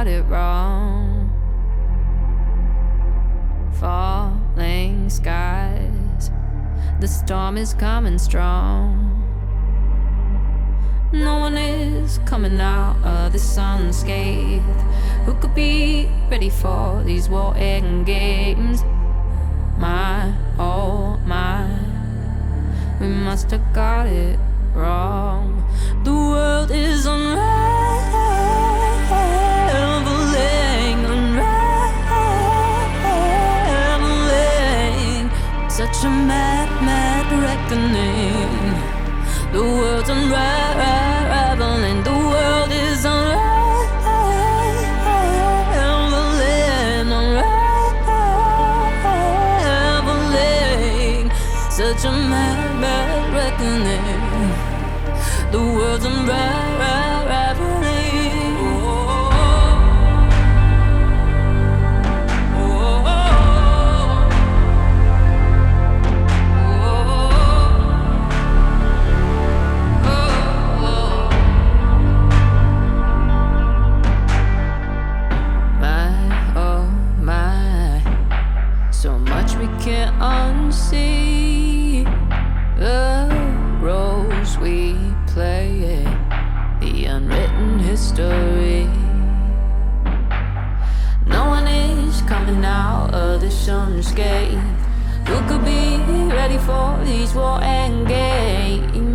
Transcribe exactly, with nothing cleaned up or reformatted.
got it wrong. Falling skies, the storm is coming strong. No one is coming out of this unscathed. Who could be ready for these war-ending games? My, oh my, we must have got it wrong. The world is unraveling, unraveling. Such a mad, mad reckoning. The world's unraveling. The world is unraveling, unraveling. Such a mad, mad reckoning. The world's unraveling. Can't unsee the roles we play, the unwritten history. No one is coming out of this unscathed. Who could be ready for these war-ending games?